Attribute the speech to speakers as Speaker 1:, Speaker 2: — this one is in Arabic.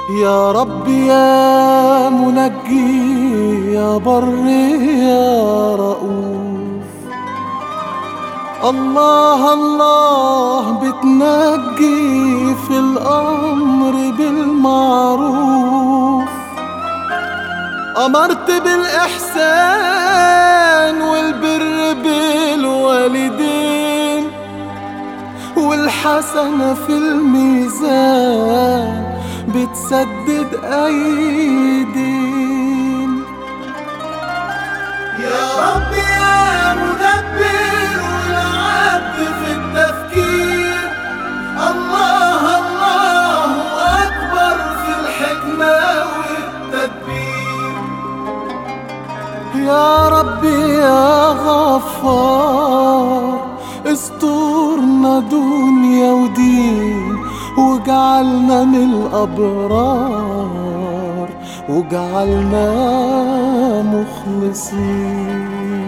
Speaker 1: يا رب يا منجي يا بر يا رؤوف، الله الله بتنجي في الأمر بالمعروف. أمرت بالإحسان والبر بالوالدين، والحسنة في الميزان بتسدد أيدين.
Speaker 2: يا رب يا مدبر والعبد في التفكير، الله الله أكبر في الحكمة والتدبير.
Speaker 1: يا رب يا غفار استرنا دنيا ودين، وجعلنا من الأبرار وجعلنا مخلصين.